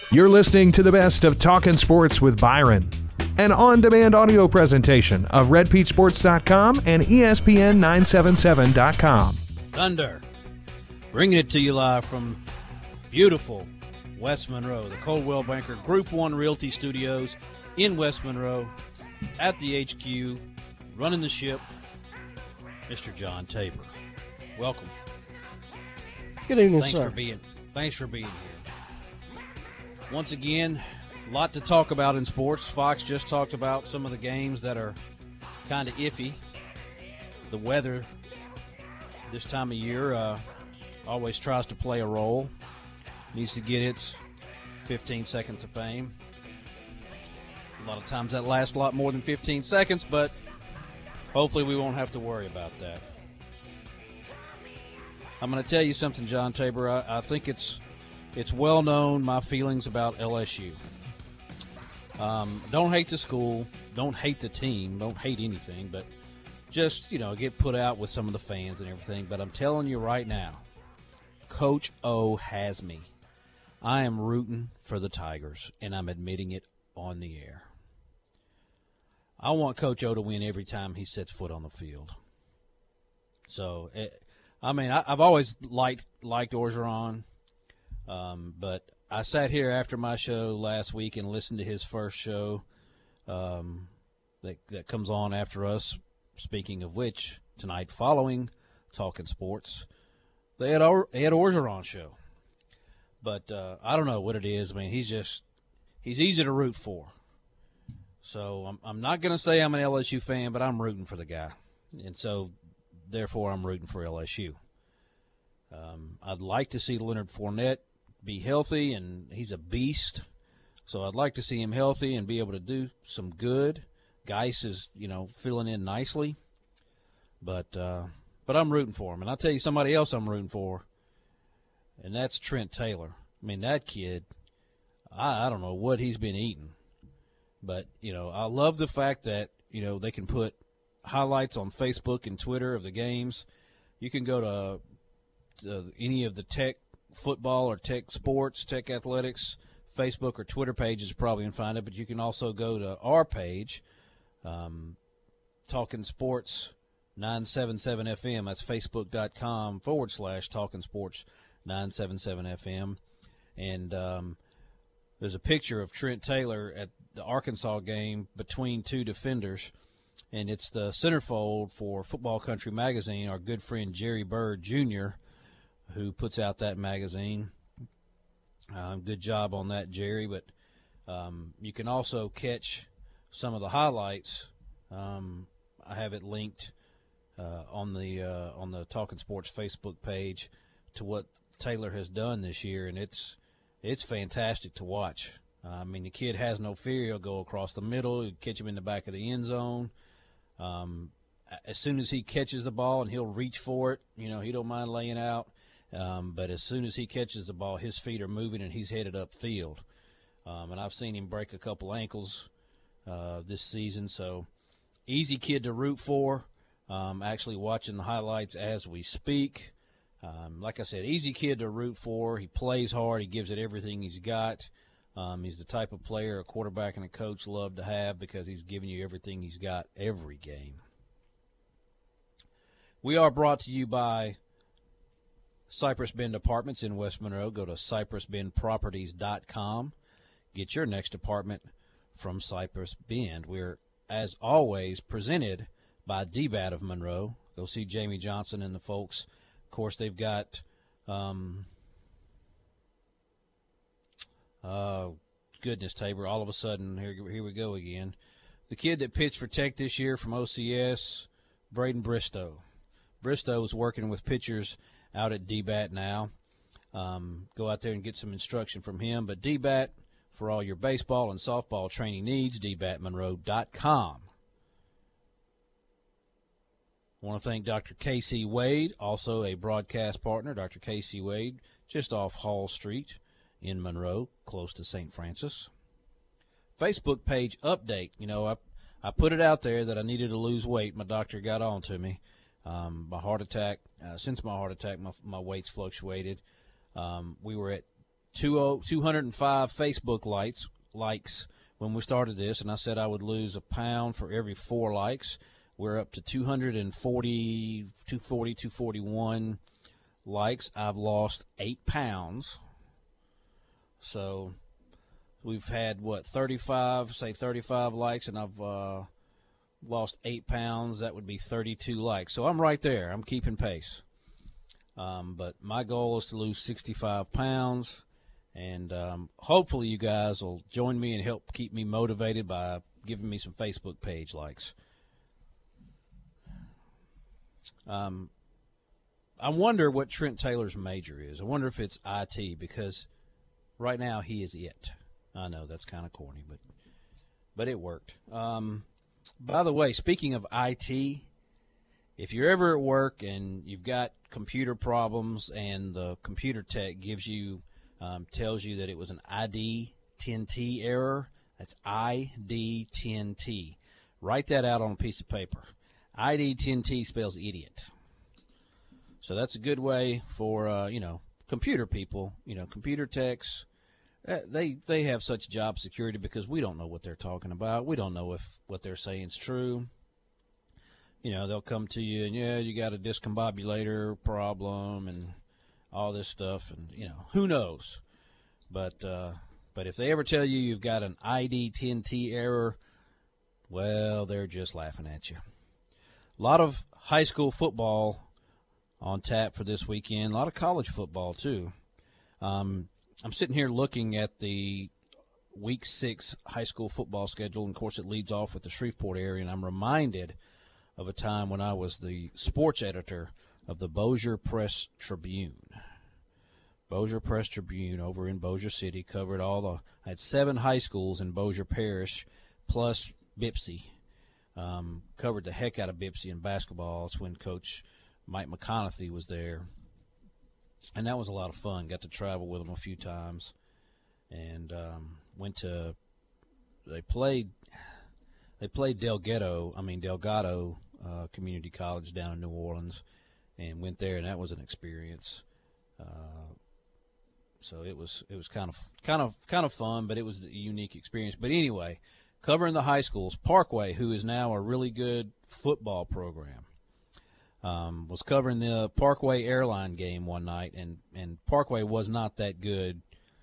You're listening to the best of Talkin' Sports with Byron, an on-demand audio presentation of RedPeachSports.com and ESPN977.com. Thunder, bringing it to you live from beautiful West Monroe, the Coldwell Banker Group 1 Realty Studios in West Monroe, at the HQ, running the ship, Mr. John Tabor. Welcome. Good evening, Thanks sir. Thanks for being here. Once again, a lot to talk about in sports. Fox just talked about some of the games that are kind of iffy. The weather this time of year always tries to play a role. Needs to get its 15 seconds of fame. A lot of times that lasts a lot more than 15 seconds, but hopefully we won't have to worry about that. I'm going to tell you something, John Tabor. I think it's well known my feelings about LSU. Don't hate the school, don't hate the team, don't hate anything, but just, get put out with some of the fans and everything. But I'm telling you right now, Coach O has me. I am rooting for the Tigers, and I'm admitting it on the air. I want Coach O to win every time he sets foot on the field. So, I've always liked Orgeron. But I sat here after my show last week and listened to his first show that comes on after us. Speaking of which, tonight following Talking Sports, they had Orgeron show. But I don't know what it is. He's easy to root for. So I'm not going to say I'm an LSU fan, but I'm rooting for the guy. And so, therefore, I'm rooting for LSU. I'd like to see Leonard Fournette be healthy, and he's a beast. So I'd like to see him healthy and be able to do some good. Geis is, filling in nicely. But I'm rooting for him. And I'll tell you somebody else I'm rooting for, and that's Trent Taylor. That kid, I don't know what he's been eating. But, I love the fact that, they can put highlights on Facebook and Twitter of the games. You can go to any of the Tech football or Tech sports, Tech athletics, Facebook or Twitter pages probably and find it, but you can also go to our page, Talking Sports 977 FM. That's facebook.com/Talking Sports 977 FM. And there's a picture of Trent Taylor at the Arkansas game between two defenders, and it's the centerfold for Football Country Magazine, our good friend Jerry Bird Jr., who puts out that magazine. Good job on that, Jerry. But you can also catch some of the highlights. I have it linked on the Talking Sports Facebook page to what Taylor has done this year, and it's fantastic to watch. The kid has no fear. He'll go across the middle. He'll catch him in the back of the end zone. As soon as he catches the ball, and he'll reach for it, he don't mind laying out. But as soon as he catches the ball, his feet are moving and he's headed upfield. And I've seen him break a couple ankles this season. So easy kid to root for. Actually watching the highlights as we speak. Like I said, easy kid to root for. He plays hard. He gives it everything he's got. He's the type of player a quarterback and a coach love to have because he's giving you everything he's got every game. We are brought to you by Cypress Bend Apartments in West Monroe. Go to cypressbendproperties.com. Get your next apartment from Cypress Bend. We're, as always, presented by DBAT of Monroe. Go see Jamie Johnson and the folks. Of course, they've got goodness, Tabor, all of a sudden, here we go again. The kid that pitched for Tech this year from OCS, Braden Bristow. Bristow is working with pitchers out at DBAT now. Go out there and get some instruction from him. But DBAT, for all your baseball and softball training needs, dbatmonroe.com. I want to thank Dr. K.C. Wade, also a broadcast partner. Dr. K.C. Wade, just off Hall Street in Monroe, close to St. Francis. Facebook page update. I put it out there that I needed to lose weight. My doctor got on to me. My heart attack, since my heart attack, my weight's fluctuated. We were at 205 Facebook likes when we started this, and I said I would lose a pound for every 4 likes. We're up to 240, 241 likes. I've lost 8 pounds. So we've had, 35 likes, and I've lost 8 pounds. That would be 32 likes. So I'm right there. I'm keeping pace. But my goal is to lose 65 pounds. And hopefully you guys will join me and help keep me motivated by giving me some Facebook page likes. I wonder what Trent Taylor's major is. I wonder if it's IT, because right now he is it. I know that's kind of corny, but it worked. By the way, speaking of IT, if you're ever at work and you've got computer problems and the computer tech gives you tells you that it was an ID10T error, that's ID10T. Write that out on a piece of paper. ID10T spells idiot. So that's a good way for, computer people, computer techs. They have such job security because we don't know what they're talking about. We don't know if what they're saying is true. They'll come to you and, you got a discombobulator problem and all this stuff, and, who knows. But if they ever tell you you've got an ID10T error, well, they're just laughing at you. A lot of high school football on tap for this weekend. A lot of college football, too. I'm sitting here looking at the Week 6 high school football schedule, and, of course, it leads off with the Shreveport area, and I'm reminded of a time when I was the sports editor of the Bossier Press Tribune. Bossier Press Tribune over in Bossier City covered I had 7 high schools in Bossier Parish plus Bipsy. Covered the heck out of Bipsy in basketball. It's when Coach Mike McConaughey was there. And that was a lot of fun. Got to travel with him a few times. And they played Delgado Community College down in New Orleans, and went there, and that was an experience. So it was kind of fun, but it was a unique experience. But anyway, covering the high schools, Parkway, who is now a really good football program, was covering the Parkway Airline game one night, and Parkway was not that good.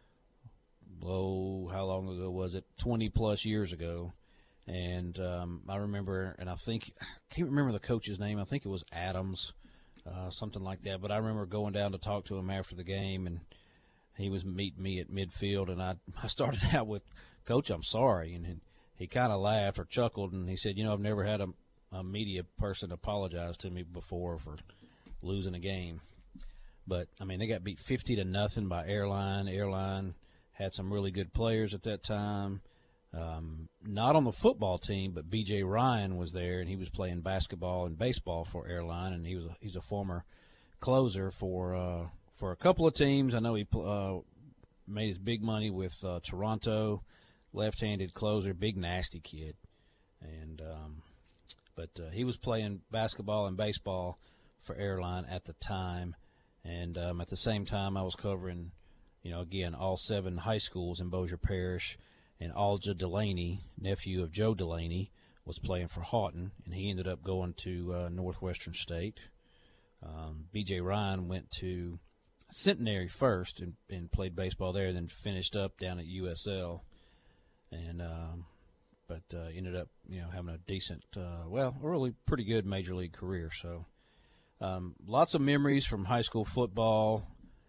How long ago was it? 20-plus years ago. And I remember, and I can't remember the coach's name. I think it was Adams, something like that. But I remember going down to talk to him after the game, and he was meeting me at midfield. And I started out with, "Coach, I'm sorry." And he kind of laughed or chuckled, and he said, "I've never had a media person apologize to me before for losing a game." But, they got beat 50-0 by Airline. Airline had some really good players at that time. Not on the football team, but B.J. Ryan was there, and he was playing basketball and baseball for Airline, and he's a former closer for a couple of teams. I know he made his big money with Toronto, left-handed closer, big nasty kid, and but he was playing basketball and baseball for Airline at the time, and at the same time I was covering, again, all 7 high schools in Bossier Parish. And Alja Delaney, nephew of Joe Delaney, was playing for Houghton, and he ended up going to Northwestern State. B.J. Ryan went to Centenary first and played baseball there, then finished up down at USL, and but ended up having a decent, a really pretty good major league career. So lots of memories from high school football.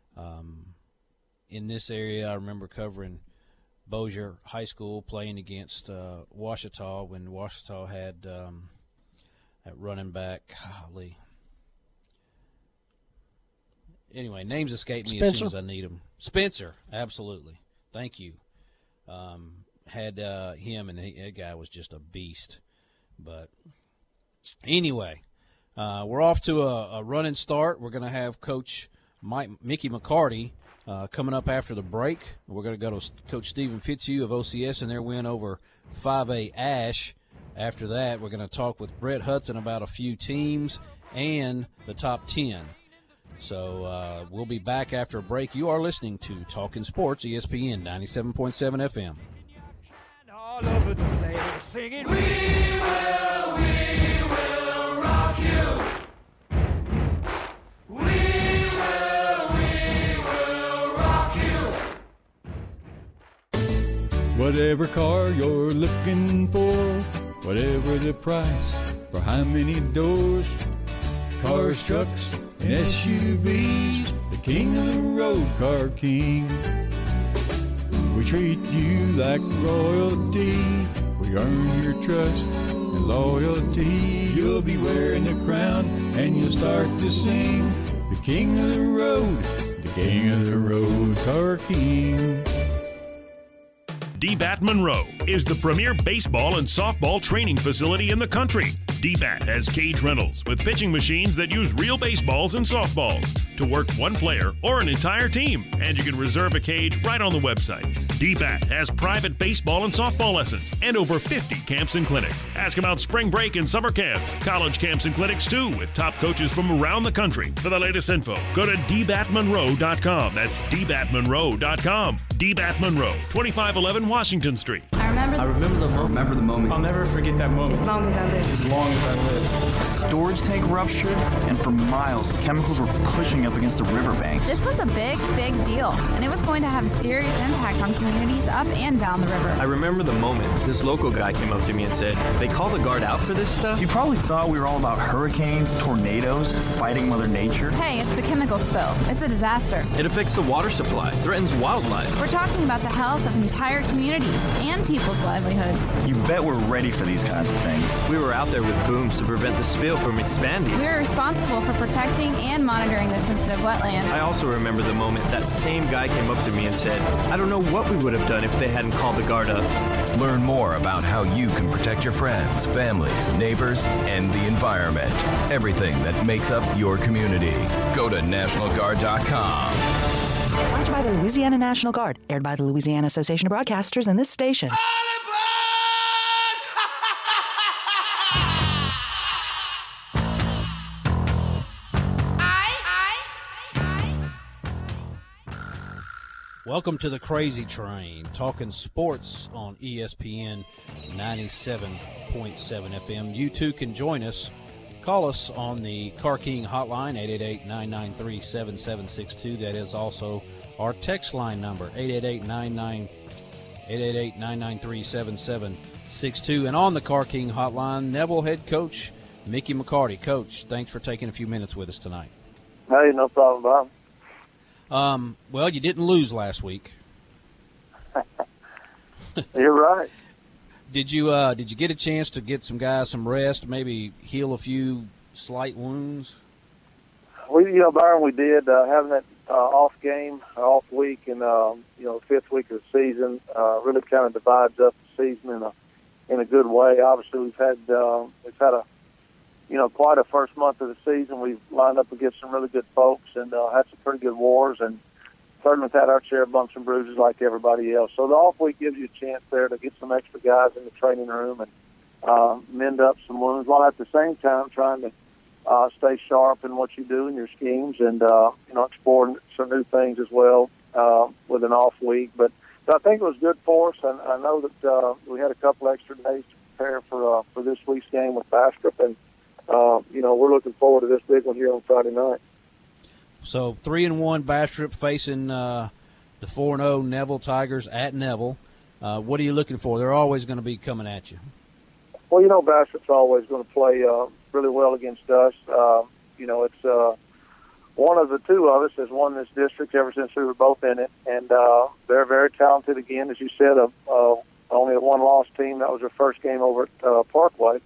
In this area, I remember covering Bossier High School playing against Ouachita when Ouachita had at running back. Golly. Anyway, names escape me as soon as I need them. Spencer, absolutely. Thank you. Had him, and that guy was just a beast. But anyway, we're off to a running start. We're going to have Coach Mickey McCarty coming up after the break. We're going to go to Coach Stephen Fitzhugh of OCS and their win over 5A Ash. After that, we're going to talk with Brett Hudson about a few teams and the top 10. So we'll be back after a break. You are listening to Talking Sports, ESPN 97.7 FM. All over the place singing, we will rock you. We will rock you. Whatever car you're looking for, whatever the price, for how many doors, cars, trucks, and SUVs, the king of the road, Car King. We treat you like royalty. We earn your trust and loyalty. You'll be wearing the crown and you'll start to sing. The king of the road, the king of the road, Car King. DBAT Monroe is the premier baseball and softball training facility in the country. DBAT has cage rentals with pitching machines that use real baseballs and softballs to work one player or an entire team, and you can reserve a cage right on the website. DBAT has private baseball and softball lessons and over 50 camps and clinics. Ask about spring break and summer camps, college camps and clinics too, with top coaches from around the country. For the latest info, go to dbatmonroe.com. That's dbatmonroe.com. DBAT Monroe, 2511 Washington Street. I remember the moment. I'll never forget that moment. As long as I live. As long as I live. A storage tank ruptured, and for miles, chemicals were pushing up against the riverbanks. This was a big, big deal, and it was going to have a serious impact on communities up and down the river. I remember the moment this local guy came up to me and said, "They call the Guard out for this stuff?" You probably thought we were all about hurricanes, tornadoes, fighting Mother Nature. Hey, it's a chemical spill. It's a disaster. It affects the water supply, threatens wildlife. We're talking about the health of entire communities and people's livelihoods. You bet we're ready for these kinds of things. We were out there with booms to prevent the spill from expanding. We're responsible for protecting and monitoring the sensitive wetlands. I also remember the moment that same guy came up to me and said, "I don't know what we would have done if they hadn't called the Guard up." Learn more about how you can protect your friends, families, neighbors, and the environment. Everything that makes up your community. Go to NationalGuard.com. Sponsored by the Louisiana National Guard, aired by the Louisiana Association of Broadcasters and this station. Welcome to the Crazy Train, talking sports on ESPN 97.7 FM. You too can join us. Call us on the Car King hotline, 888-993-7762. That is also our text line number, 888-993-7762. And on the Car King hotline, Neville head coach Mickey McCarty. Coach, thanks for taking a few minutes with us tonight. Hey, no problem, Bob. Well, you didn't lose last week. You're right. Did you get a chance to get some guys some rest, maybe heal a few slight wounds? Byron, we did having that off week, and fifth week of the season really kind of divides up the season in a good way. Obviously, we've had quite a first month of the season. We've lined up against some really good folks and had some pretty good wars, and certainly had our share of bumps and bruises like everybody else. So the off week gives you a chance there to get some extra guys in the training room and mend up some wounds, while at the same time trying to stay sharp in what you do in your schemes and exploring some new things as well with an off week. But I think it was good for us, and I know that we had a couple extra days to prepare for this week's game with Bastrop, and we're looking forward to this big one here on Friday night. So 3-1 Bastrop facing the 4-0 Neville Tigers at Neville. What are you looking for? They're always going to be coming at you. Well, Bastrop's always going to play really well against us. It's one of the two of us has won this district ever since we were both in it, and they're very talented. Again, as you said, only a one-loss team. That was their first game over at Parkway.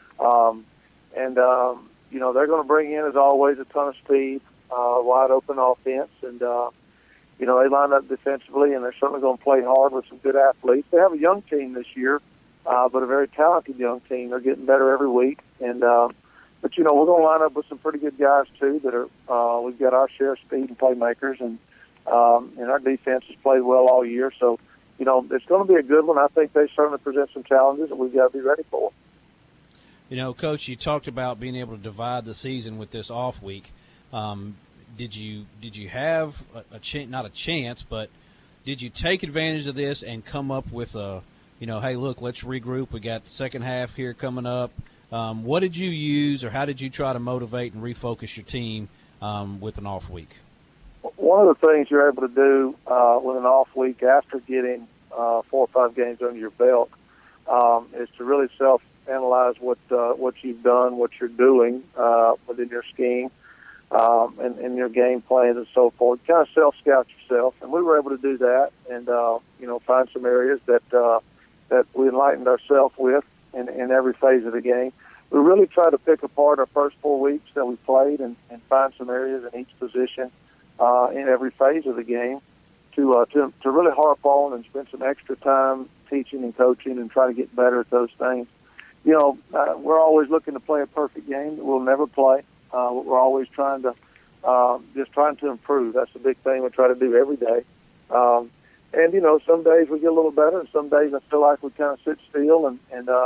They're going to bring in, as always, a ton of speed, wide open offense, and they line up defensively, and they're certainly going to play hard with some good athletes. They have a young team this year, but a very talented young team. They're getting better every week, and we're going to line up with some pretty good guys too. That are we've got our share of speed and playmakers, and our defense has played well all year. So it's going to be a good one. I think they certainly present some challenges that we've got to be ready for. Coach, you talked about being able to divide the season with this off week. did you have not a chance, but did you take advantage of this and come up with a, hey, look, let's regroup. We got the second half here coming up. What did you use, or how did you try to motivate and refocus your team with an off week? One of the things you're able to do with an off week after getting 4 or 5 games under your belt is to really self-analyze what you've done, what you're doing within your scheme, and your game plans and so forth. Kind of self-scout yourself, and we were able to do that, and find some areas that we enlightened ourselves with in every phase of the game. We really tried to pick apart our first 4 weeks that we played and find some areas in each position in every phase of the game to really harp on and spend some extra time teaching and coaching and try to get better at those things. We're always looking to play a perfect game that we'll never play. We're always trying to improve. That's the big thing we try to do every day. And some days we get a little better, and some days I feel like we kind of sit still. And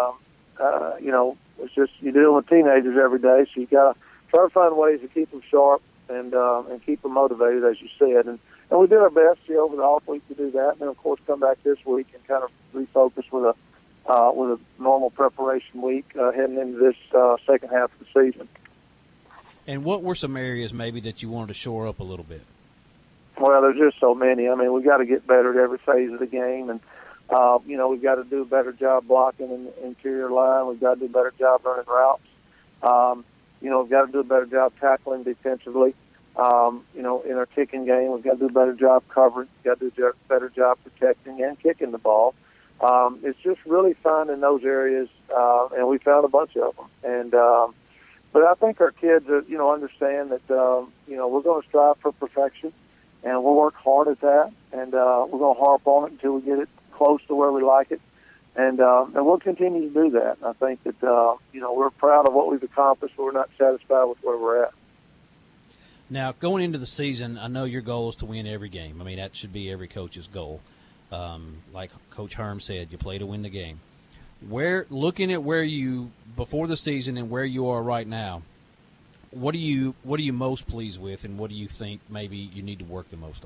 it's just you're dealing with teenagers every day, so you got to try to find ways to keep them sharp and keep them motivated, as you said. And we did our best over the off week to do that, and then of course come back this week and kind of refocus with a normal preparation week heading into this second half of the season. And what were some areas maybe that you wanted to shore up a little bit? Well, there's just so many. I mean, we've got to get better at every phase of the game, and we've got to do a better job blocking in the interior line. We've got to do a better job running routes. We've got to do a better job tackling defensively. In our kicking game, we've got to do a better job covering. We've got to do a better job protecting and kicking the ball. It's just really finding those areas, and we found a bunch of them. And but I think our kids, understand that we're going to strive for perfection, and we'll work hard at that, and we're going to harp on it until we get it close to where we like it, and we'll continue to do that. And I think that we're proud of what we've accomplished, but we're not satisfied with where we're at. Now, going into the season, I know your goal is to win every game. I mean, that should be every coach's goal. Like Coach Herm said, you play to win the game. Looking at where you before the season and where you are right now, what are you most pleased with, and what do you think maybe you need to work the most on?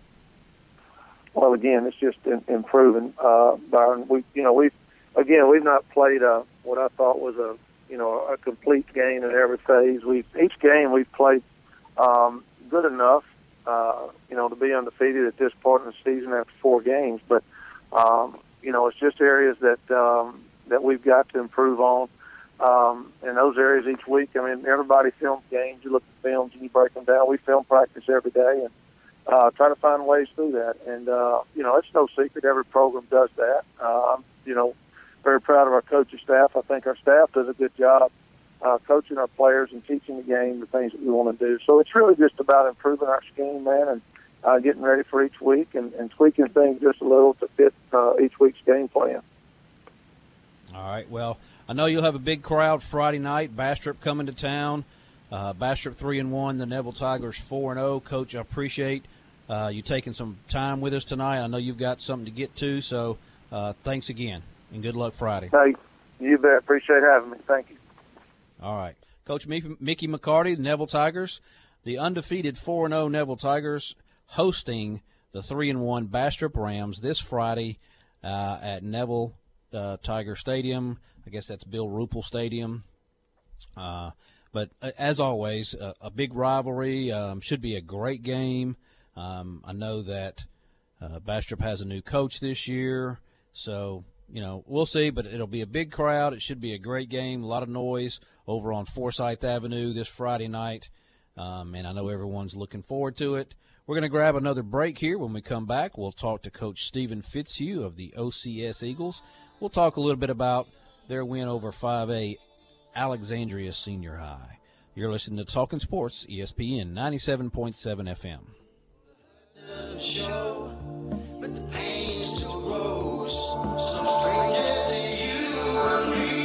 Well, again, it's just improving, Byron. We've not played what I thought was a complete game in every phase. Each game we've played good enough, to be undefeated at this point in the season after 4 games. But it's just areas that we've got to improve on. In those areas each week, I mean, everybody films games. You look at films and you break them down. We film practice every day and try to find ways through that. And, it's no secret. Every program does that. Very proud of our coaching staff. I think our staff does a good job coaching our players and teaching the game the things that we want to do. So it's really just about improving our scheme, man, and getting ready for each week and tweaking things just a little to fit each week's game plan. All right. Well, I know you'll have a big crowd Friday night. Bastrop coming to town. Bastrop 3-1. The Neville Tigers 4-0. Coach, I appreciate you taking some time with us tonight. I know you've got something to get to, so thanks again, and good luck Friday. Hey, you bet. Appreciate having me. Thank you. All right. Coach Mickey McCarty, the Neville Tigers, the undefeated 4-0 Neville Tigers, hosting the 3-1 Bastrop Rams this Friday at Neville Tiger Stadium. I guess that's Bill Ruppel Stadium. But as always, a big rivalry. Should be a great game. I know that Bastrop has a new coach this year, so we'll see. But it'll be a big crowd. It should be a great game. A lot of noise over on Forsyth Avenue this Friday night, and I know everyone's looking forward to it. We're going to grab another break here. When we come back, we'll talk to Coach Stephen Fitzhugh of the OCS Eagles. We'll talk a little bit about their win over 5A Alexandria Senior High. You're listening to Talking Sports, ESPN 97.7 FM. Doesn't show, but the pain still grows. Some stranger to you and me.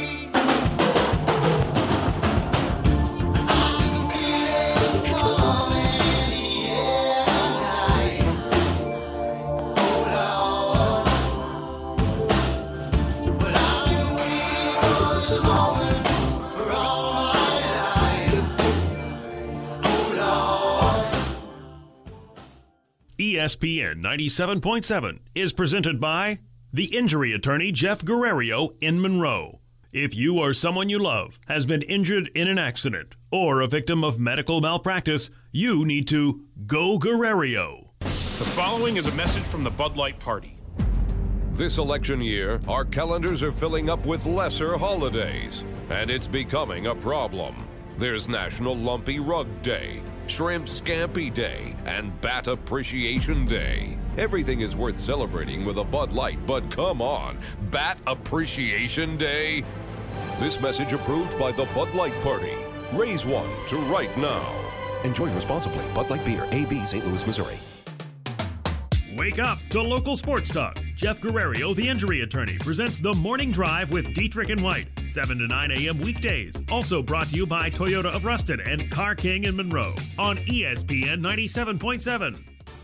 ESPN 97.7 is presented by the injury attorney Jeff Guerrero in Monroe. If you or someone you love has been injured in an accident or a victim of medical malpractice, you need to go Guerrero. The following is a message from the Bud Light Party. This election year, our calendars are filling up with lesser holidays, and it's becoming a problem. There's National Lumpy Rug Day, Shrimp Scampi Day, and Bat Appreciation Day. Everything is worth celebrating with a Bud Light, but come on, Bat Appreciation Day? This message approved by the Bud Light Party. Raise one to right now. Enjoy responsibly. Bud Light Beer, AB, St. Louis, Missouri. Wake up to local sports talk. Jeff Guerrero, the injury attorney, presents The Morning Drive with Dietrich and White, 7 to 9 a.m. weekdays. Also brought to you by Toyota of Ruston and Car King in Monroe on ESPN 97.7.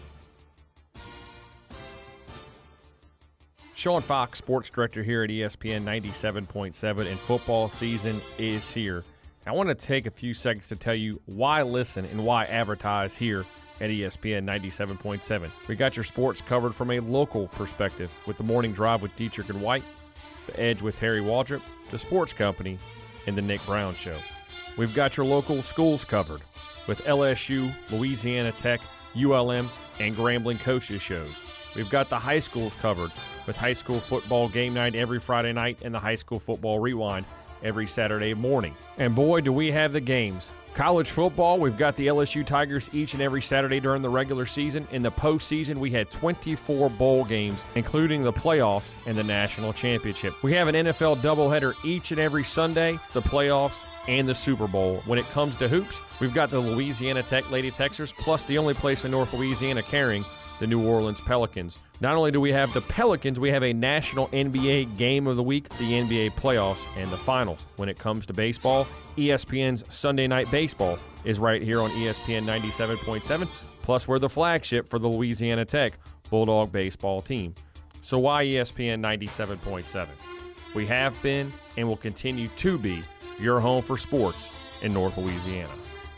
Sean Fox, sports director here at ESPN 97.7, and football season is here. I want to take a few seconds to tell you why listen and why advertise here at ESPN 97.7. We got your sports covered from a local perspective with The Morning Drive with Dietrich and White, The Edge with Terry Waldrop, The Sports Company, and The Nick Brown Show. We've got your local schools covered with LSU, Louisiana Tech, ULM, and Grambling Coaches shows. We've got the high schools covered with high school football game night every Friday night and the high school football rewind every Saturday morning. And boy, do we have the games. College football, we've got the LSU Tigers each and every Saturday during the regular season. In the postseason, we had 24 bowl games, including the playoffs and the national championship. We have an NFL doubleheader each and every Sunday, the playoffs and the Super Bowl. When it comes to hoops, we've got the Louisiana Tech Lady Texers, plus the only place in North Louisiana carrying the New Orleans Pelicans. Not only do we have the Pelicans, we have a national NBA game of the week, the NBA playoffs, and the finals. When it comes to baseball, ESPN's Sunday Night Baseball is right here on ESPN 97.7, plus we're the flagship for the Louisiana Tech Bulldog baseball team. So why ESPN 97.7? We have been and will continue to be your home for sports in North Louisiana.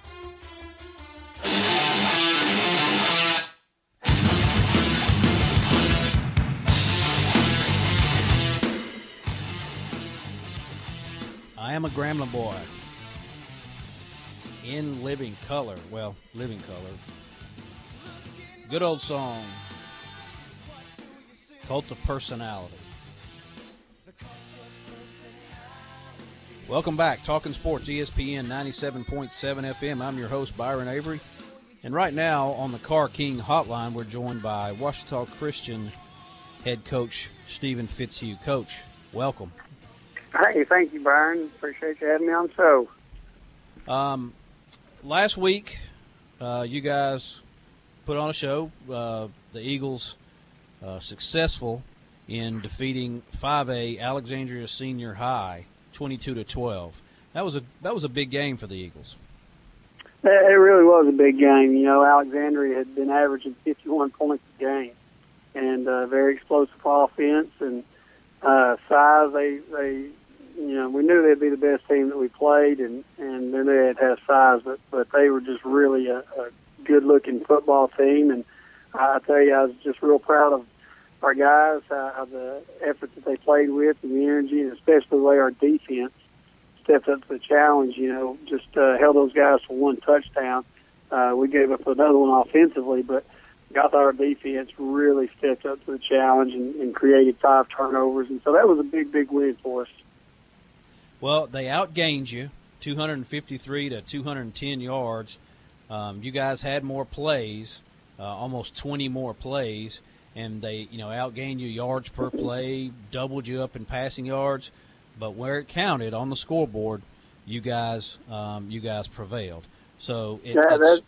I am a Grambling boy. In living color. Well, living color. Good old song. Cult of Personality. Welcome back. Talking Sports, ESPN 97.7 FM. I'm your host, Byron Avery. And right now on the Car King hotline, we're joined by Ouachita Christian head coach Stephen Fitzhugh. Coach, welcome. Hey, thank you, Byron. Appreciate you having me on the show. Last week, you guys put on a show. The Eagles successful in defeating 5A Alexandria Senior High, 22-12. That was a big game for the Eagles. It really was a big game. You know, Alexandria had been averaging 51 points a game, and very explosive offense and size. They you know, we knew they'd be the best team that we played, and then they had size, but they were just really a good-looking football team. And I tell you, I was just real proud of our guys, the effort that they played with, and the energy, and especially the way our defense stepped up to the challenge. You know, just held those guys to one touchdown. We gave up another one offensively, but I thought our defense really stepped up to the challenge and created 5 turnovers, and so that was a big, big win for us. Well, they outgained you, 253 to 210 yards. You guys had more plays, almost 20 more plays, and they, outgained you yards per play, doubled you up in passing yards. But where it counted on the scoreboard, you guys prevailed. So that's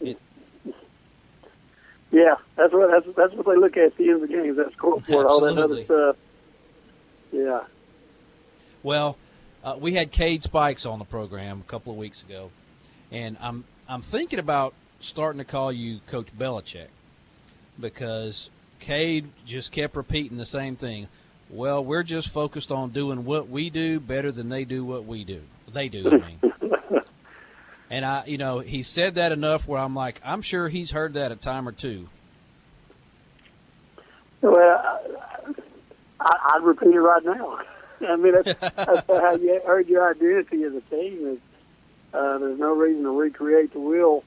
what they look at the end of the game, is that scoreboard, all that other stuff. Yeah. Well, we had Cade Spikes on the program a couple of weeks ago, and I'm thinking about starting to call you Coach Belichick, because Cade just kept repeating the same thing. Well, we're just focused on doing what we do better than they do what we do. They do, I mean. And he said that enough where I'm like, I'm sure he's heard that a time or two. Well, I'd repeat it right now. I mean, that's how you heard your identity as a team is there's no reason to recreate the wheel.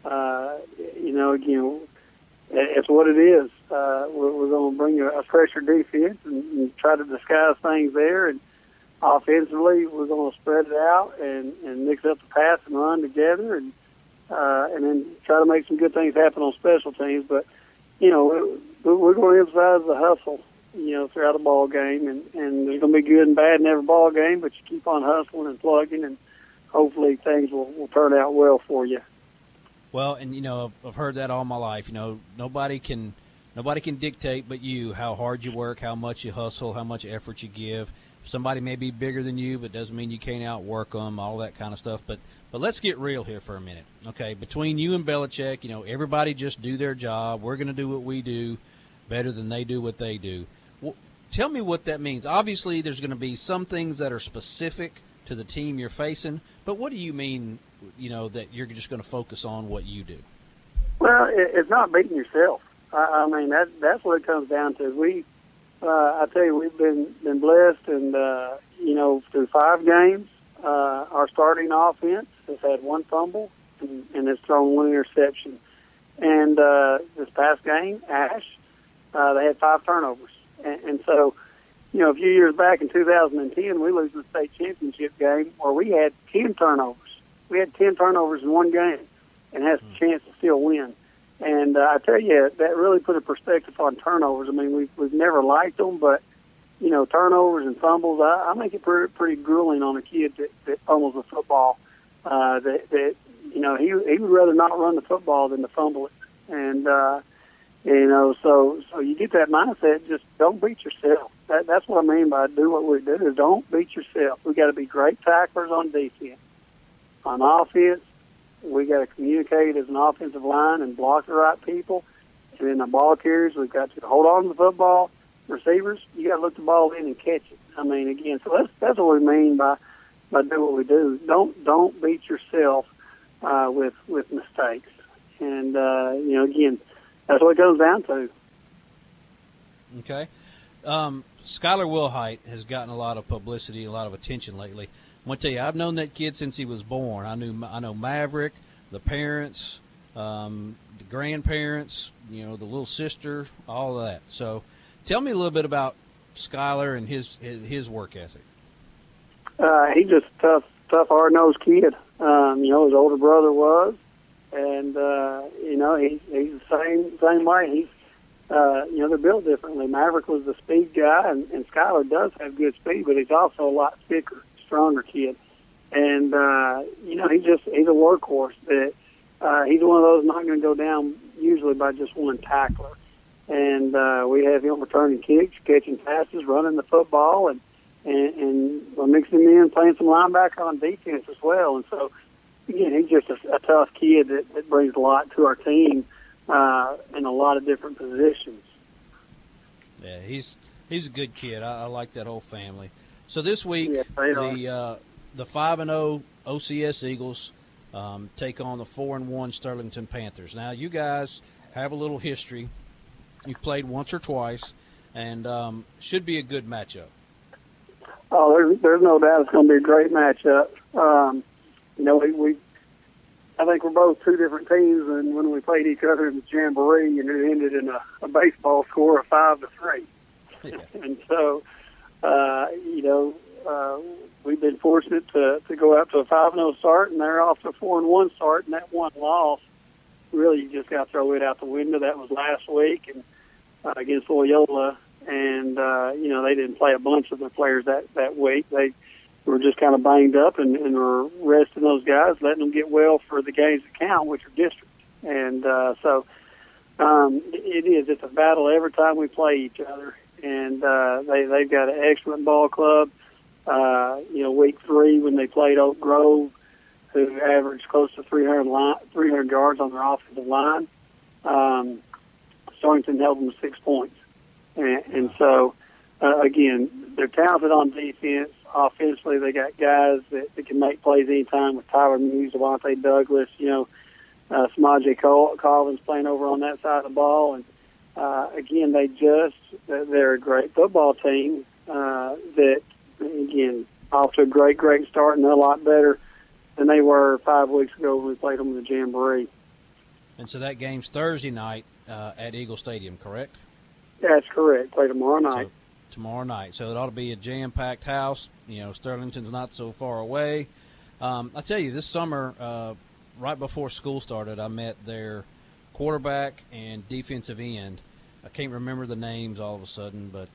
Again, it's what it is. We're going to bring a pressure defense and try to disguise things there. And offensively, we're going to spread it out and mix up the pass and run together and then try to make some good things happen on special teams. But, we're going to emphasize the hustle, throughout the ball game. And there's going to be good and bad in every ball game, but you keep on hustling and plugging, and hopefully things will turn out well for you. Well, and, I've heard that all my life. Nobody can dictate but you how hard you work, how much you hustle, how much effort you give. Somebody may be bigger than you, but doesn't mean you can't outwork them, all that kind of stuff. But let's get real here for a minute, okay? Between you and Belichick, everybody just do their job. We're going to do what we do better than they do what they do. Well, tell me what that means. Obviously, there's going to be some things that are specific to the team you're facing, but what do you mean, that you're just going to focus on what you do? Well, it's not beating yourself. I mean, that's what it comes down to. I tell you, we've been blessed, and through 5 games, our starting offense has had 1 fumble and has thrown 1 interception. And this past game, Ash, they had 5 turnovers, and so a few years back in 2010, we lose the state championship game where we had 10 turnovers. We had 10 turnovers in 1 game, and has a chance to still win. And I tell you, that really put a perspective on turnovers. I mean, we've never liked them, but turnovers and fumbles, I make it pretty grueling on a kid that fumbles the football. He would rather not run the football than to fumble it. And so you get that mindset. Just don't beat yourself. That's what I mean by do what we do. Is don't beat yourself. We got to be great tacklers on defense. On offense, we got to communicate as an offensive line and block the right people. And then the ball carriers, we've got to hold on to the football. Receivers, you got to look the ball in and catch it. I mean, again, so that's what we mean by do what we do. Don't beat yourself with mistakes. And again, that's what it comes down to. Okay. Skylar Wilhite has gotten a lot of publicity, a lot of attention lately. I'm going to tell you, I've known that kid since he was born. I know Maverick, the parents, the grandparents, the little sister, all of that. So tell me a little bit about Skylar and his work ethic. He's just a tough, hard-nosed kid. His older brother was, and he's the same way. He's they're built differently. Maverick was the speed guy, and Skylar does have good speed, but he's also a lot thicker, stronger kid. And he's a workhorse. That he's one of those not going to go down usually by just one tackler. And we have him returning kicks, catching passes, running the football, and we're mixing him in, playing some linebacker on defense as well. And so, again, he's just a tough kid that brings a lot to our team in a lot of different positions. Yeah, he's a good kid. I like that whole family. So this week, the 5-0 OCS Eagles take on the 4-1 Sterlington Panthers. Now, you guys have a little history. You've played once or twice, and should be a good matchup. Oh, there's no doubt it's going to be a great matchup. I think we're both 2 different teams, and when we played each other in the Jamboree, and it ended in a baseball score of 5-3. Yeah. And so, we've been fortunate to go out to a 5-0 start, and they're off to a 4-1 start, and that one loss, really, you just got to throw it out the window. That was last week and against Loyola, and they didn't play a bunch of their players that week. They were just kind of banged up and were resting those guys, letting them get well for the games that count, which are district. And so it's a battle every time we play each other. And they've got an excellent ball club. Week 3 when they played Oak Grove, who averaged close to 300 yards on their offensive line. Starrington held them to 6 points. And so, again, they're talented on defense. Offensively, they got guys that can make plays anytime with Tyler Muse, Devontae Douglas, Samaje Colvin's playing over on that side of the ball. And again, they're a great football team that, again, off to a great start, and they're a lot better than they were 5 weeks ago when we played them in the Jamboree. And so that game's Thursday night at Eagle Stadium, correct? That's correct. Play tomorrow night. So, tomorrow night. So it ought to be a jam-packed house. You know, Sterlington's not so far away. I tell you, this summer, right before school started, I met their quarterback and defensive end. I can't remember the names all of a sudden, but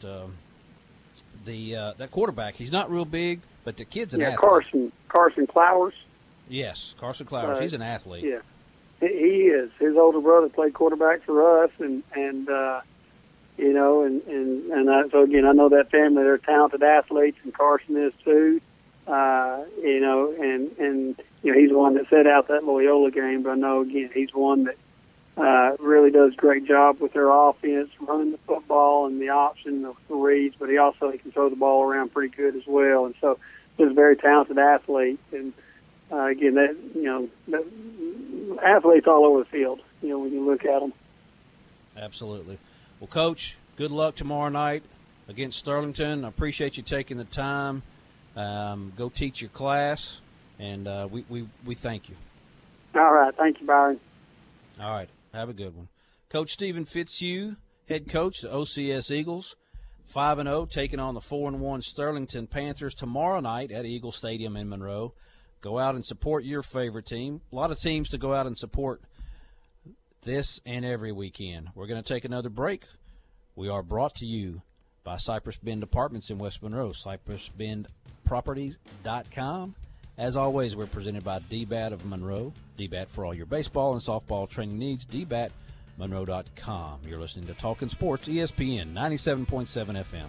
that quarterback, he's not real big, but the kid's an athlete. Carson Clowers. Yes, Carson Clowers. He's an athlete. Yeah, he is. His older brother played quarterback for us, and you know, so again, I know that family. They're talented athletes, and Carson is too. You know, and you know, he's the one that set out that Loyola game. But I know, again, he's one that really does a great job with their offense, running the football and the option of the reads. But he can throw the ball around pretty good as well. And so he's a very talented athlete. And again, that, you know, athletes all over the field. You know, when you look at them. Absolutely. Well, Coach, good luck tomorrow night against Sterlington. I appreciate you taking the time. Go teach your class, and we thank you. All right. Thank you, Byron. All right. Have a good one. Coach Stephen Fitzhugh, head coach of the OCS Eagles, 5-0, taking on the 4-1 Sterlington Panthers tomorrow night at Eagle Stadium in Monroe. Go out and support your favorite team. A lot of teams to go out and support this and every weekend. We're going to take another break. We are brought to you by Cypress Bend Apartments in West Monroe, cypressbendproperties.com. As always, we're presented by DBAT of Monroe. DBAT for all your baseball and softball training needs, dbatmonroe.com. You're listening to Talkin' Sports, ESPN 97.7 FM.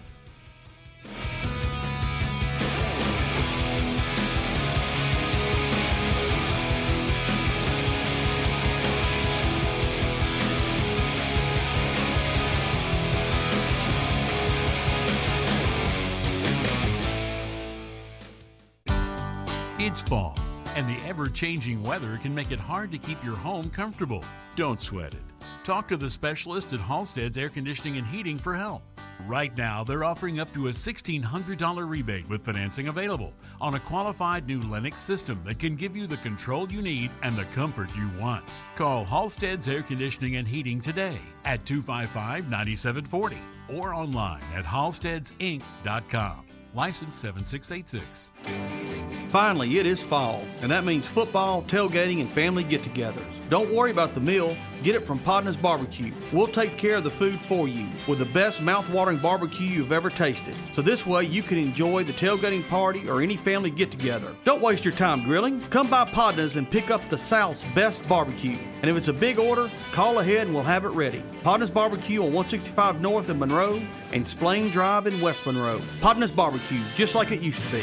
It's fall, and the ever-changing weather can make it hard to keep your home comfortable. Don't sweat it. Talk to the specialist at Halstead's Air Conditioning and Heating for help. Right now, they're offering up to a $1,600 rebate with financing available on a qualified new Lennox system that can give you the control you need and the comfort you want. Call Halstead's Air Conditioning and Heating today at 255-9740 or online at halsteadsinc.com. License 7686. Finally, it is fall, and that means football, tailgating, and family get-togethers. Don't worry about the meal. Get it from Podna's Barbecue. We'll take care of the food for you with the best mouth-watering barbecue you've ever tasted. So this way you can enjoy the tailgating party or any family get-together. Don't waste your time grilling. Come by Podna's and pick up the South's best barbecue. And if it's a big order, call ahead and we'll have it ready. Podna's Barbecue on 165 North in Monroe and Splain Drive in West Monroe. Podna's Barbecue, just like it used to be.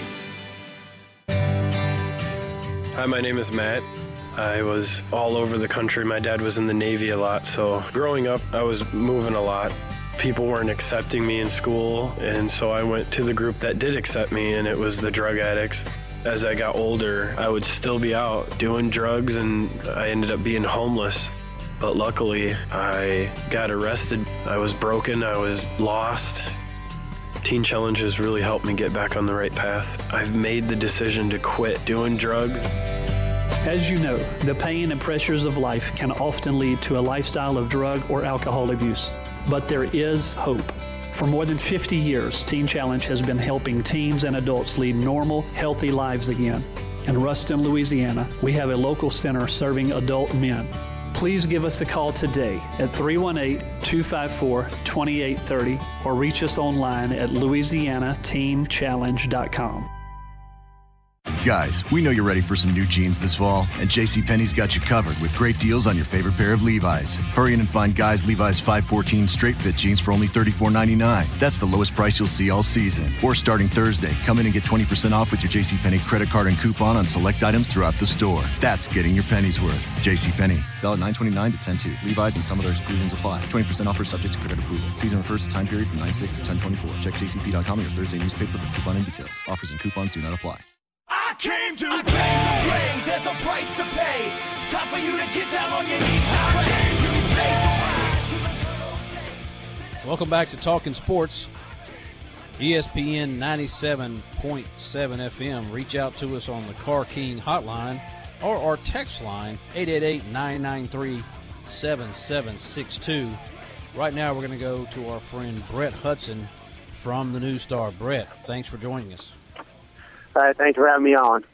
Hi, my name is Matt. I was all over the country. My dad was in the Navy a lot, so growing up, I was moving a lot. People weren't accepting me in school, and so I went to the group that did accept me, and it was the drug addicts. As I got older, I would still be out doing drugs, and I ended up being homeless. But luckily, I got arrested. I was broken. I was lost. Teen Challenge has really helped me get back on the right path. I've made the decision to quit doing drugs. As you know, the pain and pressures of life can often lead to a lifestyle of drug or alcohol abuse. But there is hope. For more than 50 years, Teen Challenge has been helping teens and adults lead normal, healthy lives again. In Ruston, Louisiana, we have a local center serving adult men. Please give us a call today at 318-254-2830 or reach us online at louisianateenchallenge.com. Guys, we know you're ready for some new jeans this fall, and JCPenney's got you covered with great deals on your favorite pair of Levi's. Hurry in and find guys Levi's 514 straight fit jeans for only $34.99. That's the lowest price you'll see all season. Or starting Thursday, come in and get 20% off with your JCPenney credit card and coupon on select items throughout the store. That's getting your pennies worth. JCPenney. Valid 9/29 to 10/2. Levi's and some other exclusions apply. 20% offer subject to credit approval. Season refers to time period from 9/6 to 10/24. Check jcp.com or your Thursday newspaper for coupon and details. Offers and coupons do not apply. I came to play. There's a price to pay. Time for you to get down on your knees. I came to say goodbye to the good old days. Welcome back to Talking Sports, ESPN 97.7 FM. Reach out to us on the Car King hotline or our text line, 888-993-7762. Right now we're going to go to our friend Brett Hudson from the News Star. Brett, thanks for joining us. All right, thanks for having me on.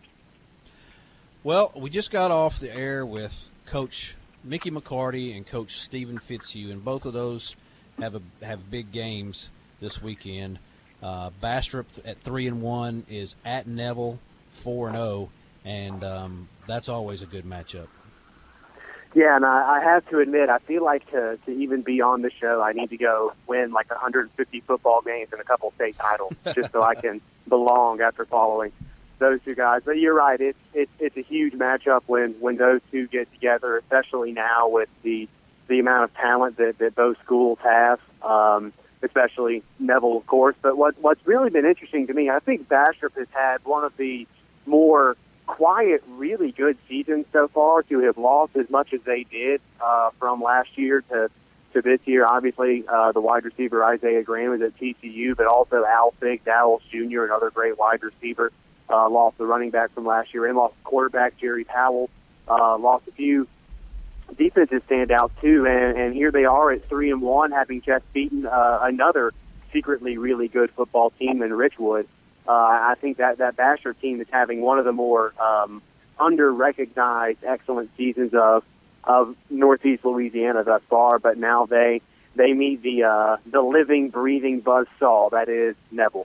Well, we just got off the air with Coach Mickey McCarty and Coach Stephen Fitzhugh, and both of those have big games this weekend. Bastrop at 3-1 is at Neville 4-0, and that's always a good matchup. Yeah, and I have to admit, I feel like to even be on the show, I need to go win like 150 football games and a couple state titles just so I can belong after following those two guys. But you're right, it's a huge matchup when those two get together, especially now with the amount of talent that both schools have, especially Neville, of course. But what's really been interesting to me, I think Bastrop has had one of the more quiet, really good seasons so far to have lost as much as they did from last year to this year. Obviously, the wide receiver Isaiah Graham is at TCU, but also Al Fig, Dallas Jr., another great wide receiver, lost the running back from last year, and lost quarterback Jerry Powell, lost a few defensive standouts too, and here they are at 3-1, having just beaten another secretly really good football team in Richwood. I think that Bastrop team is having one of the more under-recognized excellent seasons of Northeast Louisiana thus far, but now they meet the living, breathing buzzsaw that is Neville.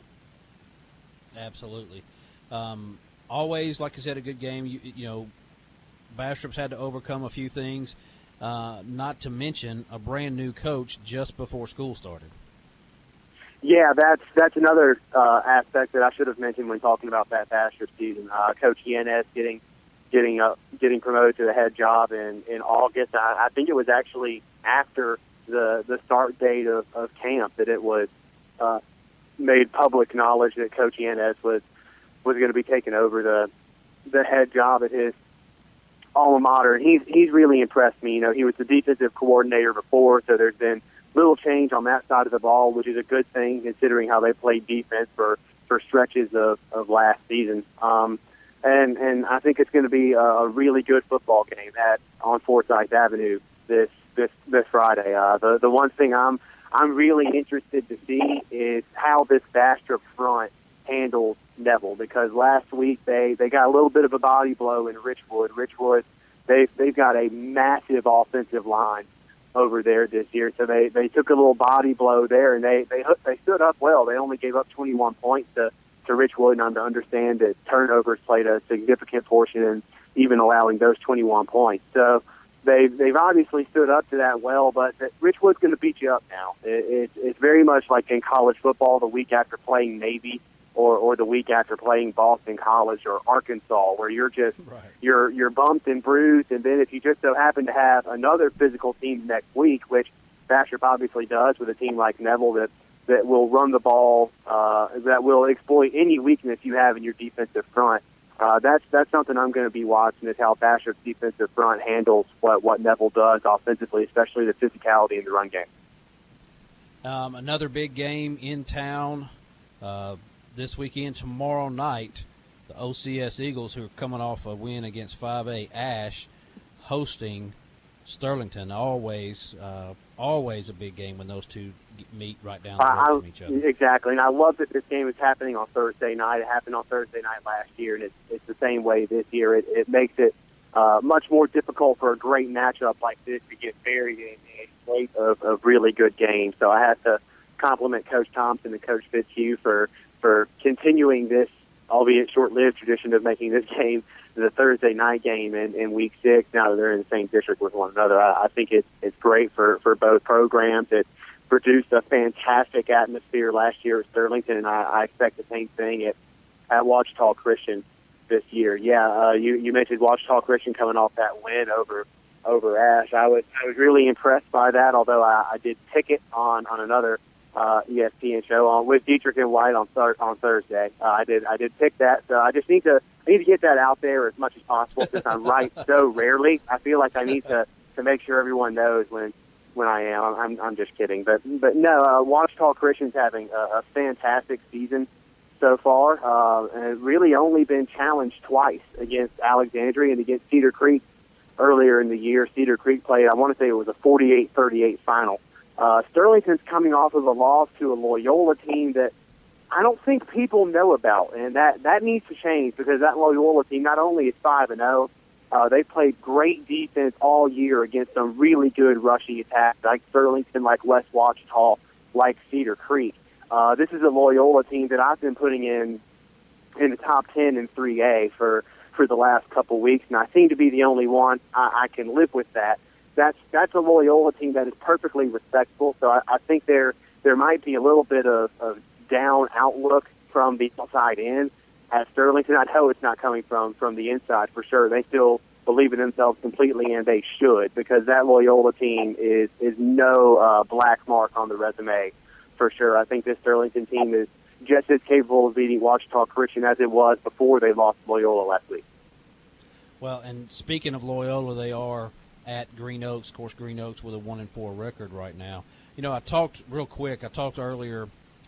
Absolutely. Always, like I said, a good game. You know, Bastrop's had to overcome a few things, not to mention a brand-new coach just before school started. Yeah, that's another aspect that I should have mentioned when talking about that Bastrop season. Coach Yanez getting promoted to the head job in August. I think it was actually after the start date of camp that it was made public knowledge that Coach Yanez was going to be taking over the head job at his alma mater, and he's really impressed me. You know, he was the defensive coordinator before, so there's been little change on that side of the ball, which is a good thing considering how they played defense for stretches of last season. And I think it's going to be a really good football game on Forsyth Avenue this Friday. The one thing I'm really interested to see is how this Bastrop front handles Neville, because last week they got a little bit of a body blow in Richwood. Richwood, they've got a massive offensive line over there this year, so they took a little body blow there, and they stood up well. They only gave up 21 points to Richwood, and I'm to understand that turnovers played a significant portion in even allowing those 21 points. So they've obviously stood up to that well, but Richwood's going to beat you up now. It's very much like in college football the week after playing Navy or the week after playing Boston College or Arkansas, where you're just you're bumped and bruised, and then if you just so happen to have another physical team next week, which Bastrop obviously does with a team like Neville that will run the ball, that will exploit any weakness you have in your defensive front. That's something I'm going to be watching, is how Bastrop's defensive front handles what Neville does offensively, especially the physicality in the run game. Another big game in town this weekend, tomorrow night, the OCS Eagles, who are coming off a win against 5A Ash, hosting Sterlington. Always a big game when those two meet right down the road from each other. Exactly, and I love that this game is happening on Thursday night. It happened on Thursday night last year, and it's the same way this year. It makes it much more difficult for a great matchup like this to get buried in a slate of really good games. So I have to compliment Coach Thompson and Coach Fitzhugh for continuing this, albeit short-lived, tradition of making this game the Thursday night game in Week 6. Now that they're in the same district with one another, I think it's great for both programs. It produced a fantastic atmosphere last year at Sterlington, and I expect the same thing at Ouachita Christian this year. Yeah, you mentioned Ouachita Christian coming off that win over Ash. I was really impressed by that, although I did pick it on another ESPN show with Dietrich and White on Thursday. I did pick that, so I just need to get that out there as much as possible, since I'm right so rarely. I feel like I need to make sure everyone knows when when I am. I'm just kidding. But no, Ouachita Christian's having a fantastic season so far, and really only been challenged twice against Alexandria and against Cedar Creek earlier in the year. Cedar Creek played, I want to say it was a 48-38 final. Sterlington's coming off of a loss to a Loyola team that I don't think people know about, and that needs to change, because that Loyola team not only is 5-0, they played great defense all year against some really good rushing attacks, like Sterlington, like West Ouachita, like Cedar Creek. This is a Loyola team that I've been putting in the top 10 in 3A for the last couple weeks, and I seem to be the only one. I can live with that. That's a Loyola team that is perfectly respectable, so I think there might be a little bit of down outlook from the outside in at Sterlington. I know it's not coming from the inside for sure. They still believe in themselves completely, and they should, because that Loyola team is no black mark on the resume for sure. I think this Sterlington team is just as capable of beating Ouachita Christian as it was before they lost Loyola last week. Well, and speaking of Loyola, they are at Green Oaks. Of course, Green Oaks with a 1-4 record right now. You know, I talked earlier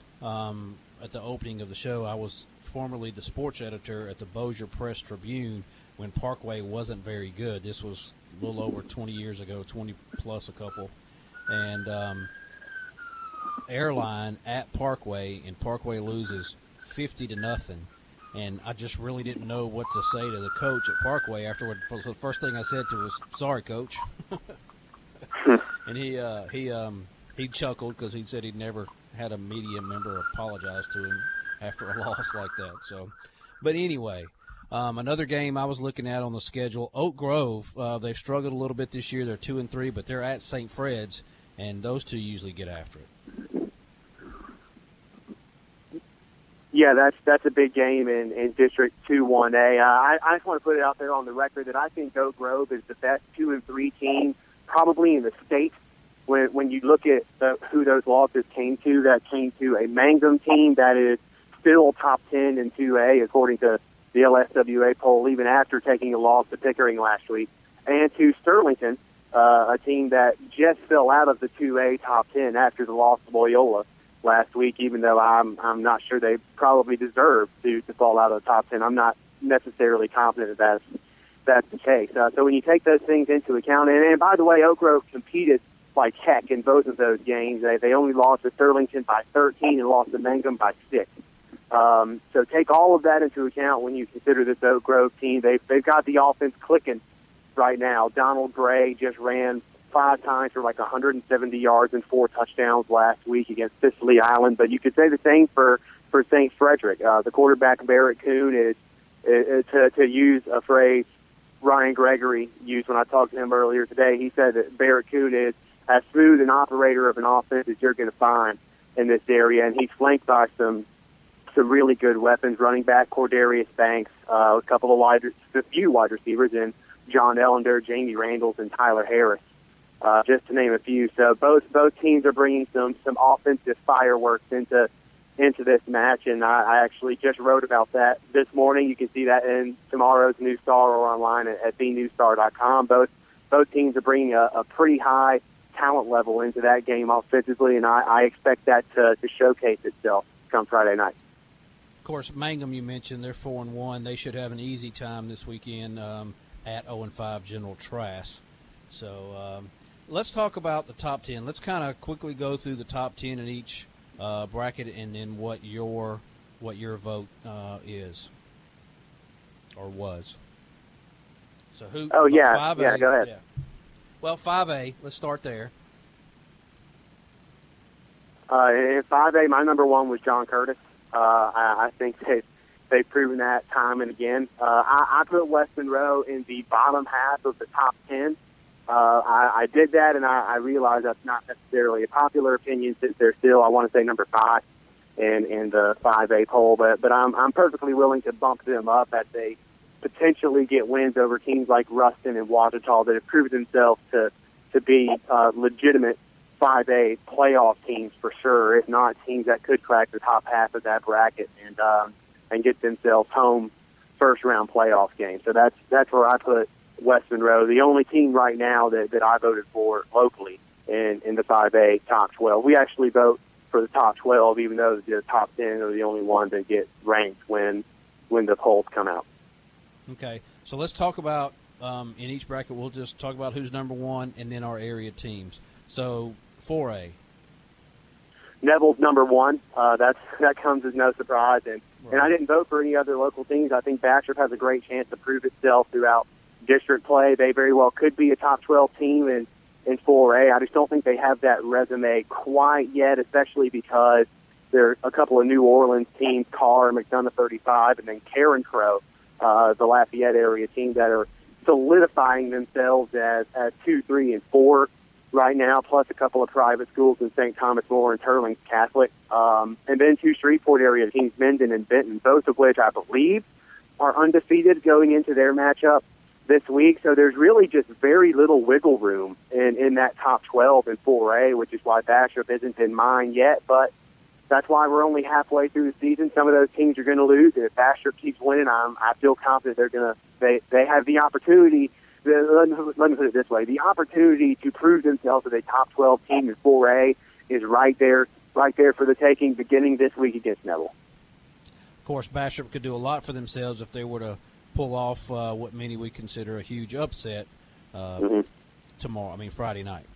at the opening of the show. I was formerly the sports editor at the Bossier Press Tribune when Parkway wasn't very good. This was a little over 20 years ago, 20 plus a couple. And Airline at Parkway, and Parkway loses 50-0. And I just really didn't know what to say to the coach at Parkway afterward. So the first thing I said to him was, "Sorry, coach." And he chuckled, because he said he'd never had a media member apologize to him after a loss like that. So, but anyway, another game I was looking at on the schedule, Oak Grove. They've struggled a little bit this year. They're 2-3, but they're at St. Fred's, and those two usually get after it. Yeah, that's a big game in District 2-1A. I just want to put it out there on the record that I think Oak Grove is the best 2-3 team probably in the state. When you look at who those losses came to, that came to a Mangum team that is still top 10 in 2A according to the LSWA poll, even after taking a loss to Pickering last week, and to Sterlington, a team that just fell out of the 2A top 10 after the loss to Loyola last week, even though I'm not sure they probably deserve to fall out of the top 10. I'm not necessarily confident that that's the case. So when you take those things into account, and by the way, Oak Grove competed like heck in both of those games. They only lost to Sterlington by 13 and lost to Mangum by 6. So take all of that into account when you consider this Oak Grove team. They've got the offense clicking right now. Donald Gray just ran 5 times for like 170 yards and 4 touchdowns last week against Cicely Island. But you could say the same for St. Frederick. The quarterback, Barrett Kuhn, is to use a phrase Ryan Gregory used when I talked to him earlier today. He said that Barrett Kuhn is as smooth an operator of an offense as you're going to find in this area, and he's flanked by some really good weapons. Running back Cordarius Banks, a few wide receivers, and John Ellender, Jamie Randalls, and Tyler Harris, just to name a few. So both teams are bringing some offensive fireworks into this match, and I actually just wrote about that this morning. You can see that in tomorrow's News Star or online at thenewsstar.com. Both teams are bringing a pretty high talent level into that game offensively, and I expect that to showcase itself come Friday night. Of course, Mangum, you mentioned, they're 4-1. They should have an easy time this weekend at 0-5 General Trask. So let's talk about the top 10. Let's kind of quickly go through the top 10 in each bracket, and then what your vote is or was. So who? Oh yeah, 5A, yeah. Go ahead. Yeah. Well, 5A. Let's start there. In 5A, my number one was John Curtis. I think they've proven that time and again. I put West Monroe in the bottom half of the top 10. I did that, and I realized that's not necessarily a popular opinion since they're still, I want to say, number 5 in the 5A poll. But I'm perfectly willing to bump them up as they potentially get wins over teams like Ruston and Ouachita that have proven themselves to be legitimate 5A playoff teams for sure, if not teams that could crack the top half of that bracket and get themselves home first-round playoff game. So that's where I put West Monroe. The only team right now that I voted for locally in the 5A top 12. We actually vote for the top 12, even though the top 10 are the only ones that get ranked when the polls come out. Okay, so let's talk about in each bracket. We'll just talk about who's number one and then our area teams. So 4A. Neville's number one. That comes as no surprise, and I didn't vote for any other local teams. I think Bastrop has a great chance to prove itself throughout district play. They very well could be a top 12 team in 4A. I just don't think they have that resume quite yet, especially because there are a couple of New Orleans teams, Carr, McDonough 35, and then Karen Crow, the Lafayette area team, that are solidifying themselves as 2, 3, and 4 right now, plus a couple of private schools in St. Thomas More and Turling's Catholic. And then 2 Shreveport area teams, Minden and Benton, both of which I believe are undefeated going into their matchup this week. So there's really just very little wiggle room in that top 12 in 4A, which is why Bastrop isn't in mine yet. But that's why we're only halfway through the season. Some of those teams are going to lose. And if Bastrop keeps winning, I feel confident they have the opportunity. Let me put it this way: the opportunity to prove themselves as a top 12 team in 4A is right there for the taking, beginning this week against Neville. Of course, Bastrop could do a lot for themselves if they were to pull off what many would consider a huge upset Friday night.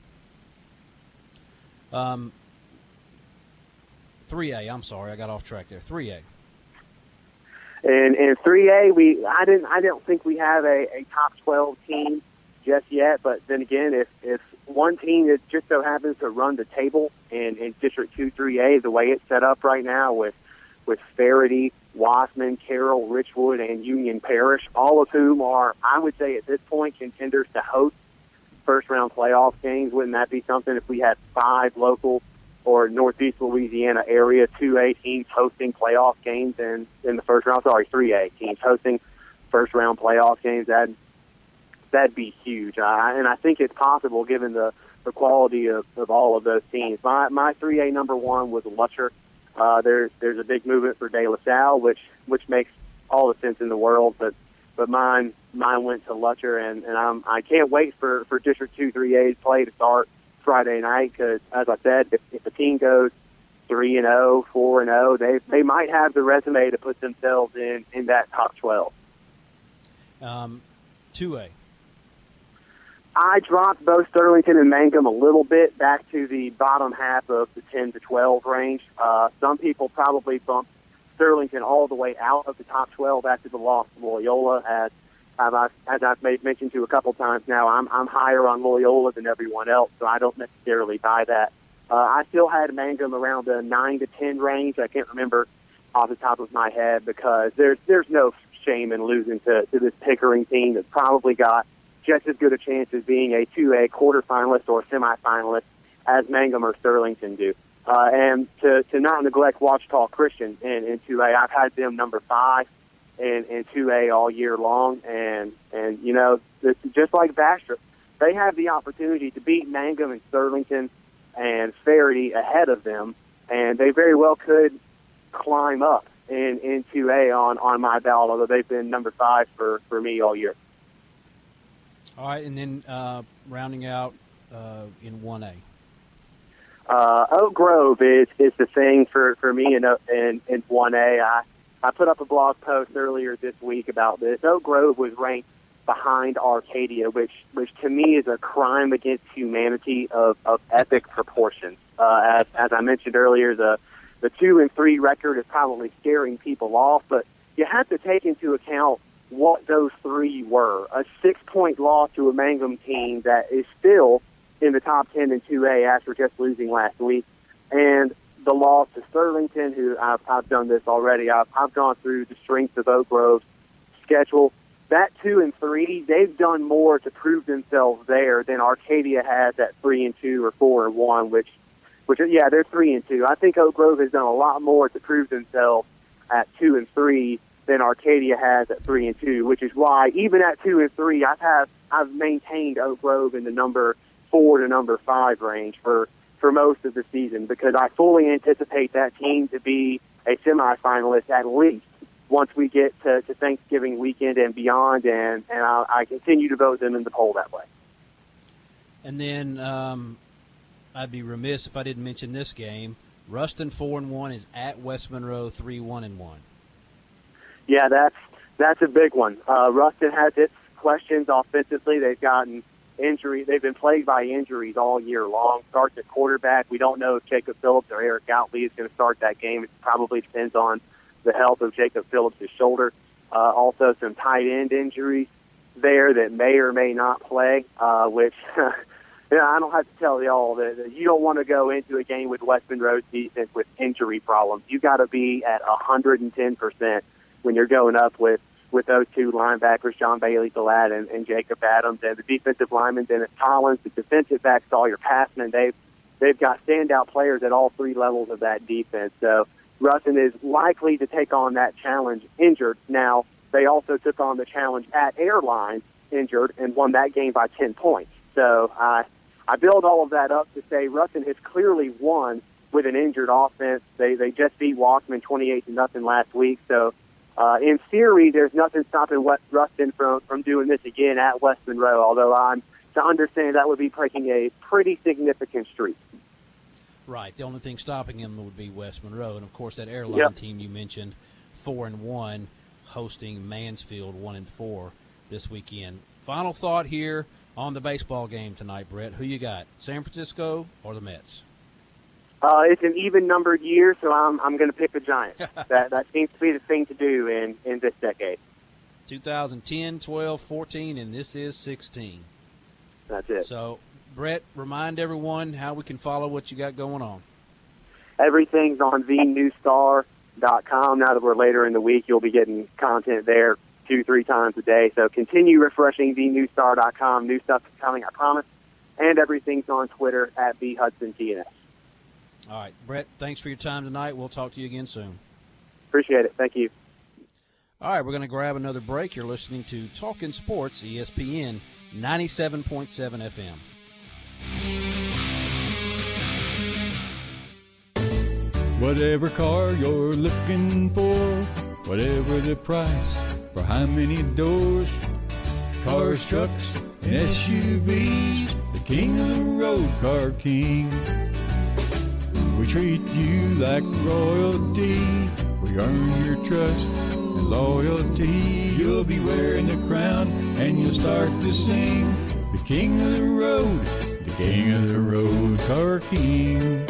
3A. I'm sorry, I got off track there. 3A. And in 3A, I don't think we have a top 12 team just yet. But then again, if one team that just so happens to run the table in District 2, 3A, the way it's set up right now with Faraday, Wiseman, Carroll, Richwood, and Union Parish, all of whom are, I would say at this point, contenders to host first-round playoff games. Wouldn't that be something if we had 5 local or Northeast Louisiana area 2A teams hosting playoff games in the first round? Sorry, 3A teams hosting first-round playoff games. That'd be huge. And I think it's possible given the quality of all of those teams. My 3A number one was Lutcher. There's a big movement for De La Salle, which makes all the sense in the world. But mine went to Lutcher, and I can't wait for District 2 3A's play to start Friday night, because as I said, if the team goes 3-0, 4-0, they might have the resume to put themselves in that top 12. 2A. I dropped both Sterlington and Mangum a little bit back to the bottom half of the 10 to 12 range. Some people probably bumped Sterlington all the way out of the top 12 after the loss to Loyola. As I've made mention to a couple times now, I'm higher on Loyola than everyone else, so I don't necessarily buy that. I still had Mangum around the 9 to 10 range. I can't remember off the top of my head, because there's no shame in losing to this Pickering team that's probably got just as good a chance as being a 2A quarterfinalist or semifinalist as Mangum or Sterlington do. And to not neglect Ouachita Christian in 2A, I've had them number 5 in 2A all year long. And you know, just like Bastrop, they have the opportunity to beat Mangum and Sterlington and Faraday ahead of them, and they very well could climb up in 2A on my ballot, although they've been number 5 for me all year. All right, and then rounding out in 1A. Oak Grove is the thing for me in 1A. I put up a blog post earlier this week about this. Oak Grove was ranked behind Arcadia, which to me is a crime against humanity of epic proportions. As I mentioned earlier, the 2 and 3 record is probably scaring people off, but you have to take into account what those 3 were. A 6-point loss to a Mangum team that is still in the top 10 in 2A after just losing last week, and the loss to Sterlington, who I've done this already. I've gone through the strength of Oak Grove's schedule. That 2 and 3, they've done more to prove themselves there than Arcadia has at 3 and 2 or 4 and 1, which yeah, they're 3 and 2. I think Oak Grove has done a lot more to prove themselves at 2 and 3 than Arcadia has at 3 and 2, which is why even at 2 and 3, I've maintained Oak Grove in the number 4 to number 5 range for most of the season, because I fully anticipate that team to be a semifinalist at least once we get to Thanksgiving weekend and beyond, and I continue to vote them in the poll that way. And then I'd be remiss if I didn't mention this game. Ruston 4-1 is at West Monroe 3-1-1. Yeah, that's a big one. Ruston has its questions offensively. They've gotten injury. They've been plagued by injuries all year long. Starts at quarterback. We don't know if Jacob Phillips or Eric Gottlieb is going to start that game. It probably depends on the health of Jacob Phillips' shoulder. Also, some tight end injuries there that may or may not play, which I don't have to tell y'all that you don't want to go into a game with West Monroe's defense with injury problems. You got to be at 110% when you're going up with those two linebackers, John Bailey Gillette and Jacob Adams, and the defensive lineman, Dennis Collins, the defensive backs, Sawyer Passman. They've got standout players at all three levels of that defense. So Ruston is likely to take on that challenge injured. Now, they also took on the challenge at Airlines injured and won that game by 10 points. So I build all of that up to say Ruston has clearly won with an injured offense. They just beat Walkman 28-0 last week. So in theory, there's nothing stopping Ruston from doing this again at West Monroe, although I'm to understand that would be breaking a pretty significant streak. Right. The only thing stopping him would be West Monroe. And, of course, that Airline team you mentioned, 4-1, hosting Mansfield 1-4 this weekend. Final thought here on the baseball game tonight, Brett. Who you got, San Francisco or the Mets? It's an even-numbered year, so I'm going to pick the Giants. that seems to be the thing to do in this decade. 2010, 12, 14, and this is 16. That's it. So, Brett, remind everyone how we can follow what you got going on. Everything's on thenewstar.com. Now that we're later in the week, you'll be getting content there 2-3 times a day. So continue refreshing thenewstar.com. New stuff is coming, I promise. And everything's on Twitter at BHudsonTNS. All right, Brett, thanks for your time tonight. We'll talk to you again soon. Appreciate it. Thank you. All right, we're going to grab another break. You're listening to Talkin' Sports, ESPN 97.7 FM. Whatever car you're looking for, whatever the price, for how many doors, cars, trucks, and SUVs, the king of the road, Car King. We treat you like royalty, we earn your trust and loyalty. You'll be wearing the crown and you'll start to sing, the king of the road, the king of the road, Car King.